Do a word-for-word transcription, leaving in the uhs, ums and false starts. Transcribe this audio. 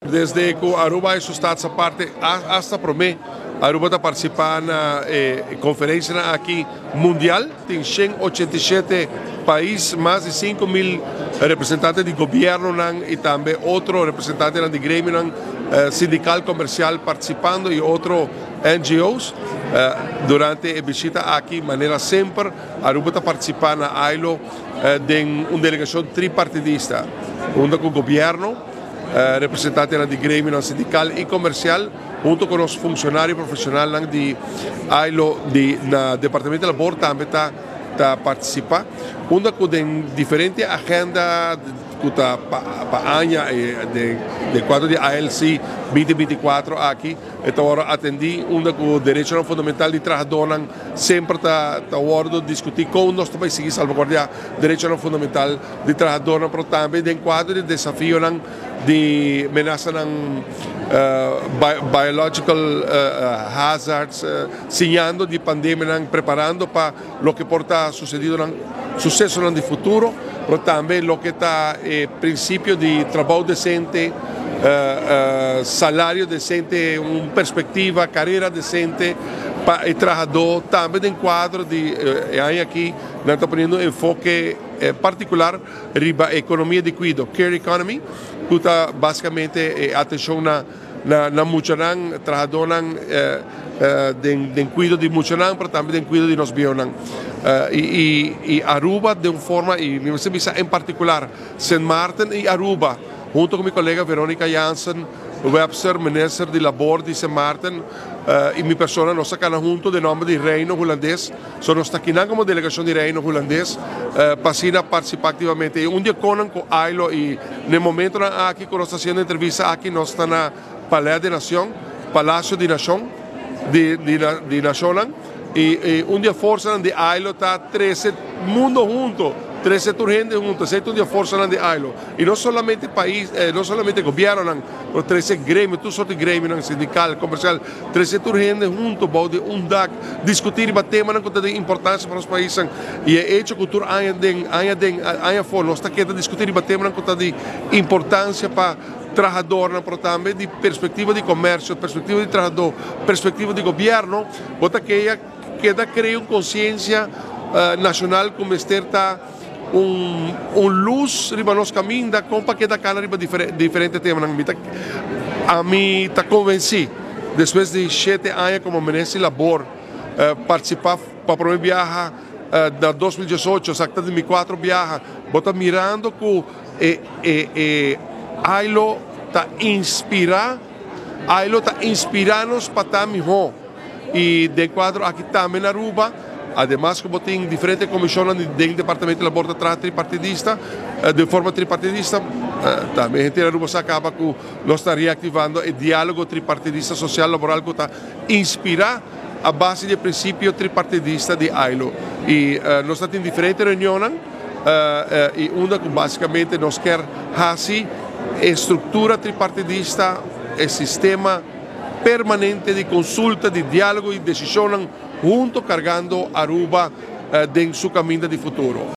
Desde que Aruba es Estado aparte hasta Promé, Aruba está participando en eh, conferencia aquí mundial. Tiene ciento ochenta y siete países, más de cinco mil representantes de gobierno y también otros representantes de gremio eh, sindical comercial participando y otros N G Os. Eh, durante la visita aquí, de manera siempre, Aruba está participando en I L O eh, de una delegación tripartidista, una con el gobierno, Uh, representantes do grêmio sindical e comercial, junto com os funcionários profissionais do I L O, de, no Departamento de Labor também está tá participando, uma com diferente agenda para pa ano de, de quadro de A L C vinte vinte e quatro aqui. Então agora atendi uma com o direito fundamental de trabalhador, sempre está tá ordo discutir com nós também seguir salvaguardar o direito fundamental de trabalhador, mas também de quadro de desafio de ameaça uh, bi biological uh, hazards, uh, sinhando de pandemia, preparando para o que porta sucedido sucesso no futuro, mas também o que está eh, princípio de trabalho decente, uh, uh, salário decente, uma perspectiva, carreira decente para o trabalhador, também em quadro de uh, aqui nós estamos poniendo enfoque eh, particular riba economia de cuidado, care economy, que está basicamente eh, atenção na na, na muchanan, trabalhadores eh, eh, de, de cuidado de muchanan, mas também de cuidado de nos bionan. Uh, e, e, e Aruba de uma forma, e em particular, Saint Martin e Aruba, junto com minha colega Veronica Jansen, Webster, ministro de Labor de Saint Martin, uh, e minha pessoa, nós estamos juntos de nome de Reino Holandês, so nós estamos aqui como delegação de Reino Holandês, uh, para participar ativamente. E um dia com a I L O, e no momento aqui que nós estamos fazendo entrevista, aqui nós estamos na Palais de Nação, Palácio de Nação, de, de, de Nação, e, e um dia força de I L O está treze mundo junto, treze gente juntos, é um dia força de I L O. E não somente país, eh, não somente governo, mas treze grêmios, todos os grêmios, sindical, comercial, treze gente juntos, para um dia discutir o tema com de importância para os países. E é hecho que a gente tem, a gente tem, a gente for, nós estamos discutir o tema com de importância para trabalhador, mas também de perspectiva de comércio, perspectiva de trabalhador, perspectiva de governo, bota que queda criar uma consciência uh, nacional como está um, um luz riba nos caminho da compa que da cana riba diferente, diferente tema. A mim está convencido, depois de sete anos como ministro de Labor, uh, participar para o primeiro viaje uh, da dois mil e dezoito, exacta de dois mil e quatro viaja, bota mirando que eh, eh, eh, A I L O está inspirando, A I L O está inspirando-nos para estar melhor. E de quadro aqui também na Aruba, además como tem diferentes comissões do Departamento de Labor tripartidista, de forma tripartidista, também a gente na Aruba se acaba que nós está reactivando o diálogo tripartidista social laboral que está inspirado a base do princípio tripartidista de A I L O. E uh, nós estamos em diferentes reuniões, uh, uh, e uma que basicamente nós quer fazer estrutura tripartidista, o sistema permanente de consulta, de diálogo e decisão junto carregando Aruba eh, em seu caminho de futuro.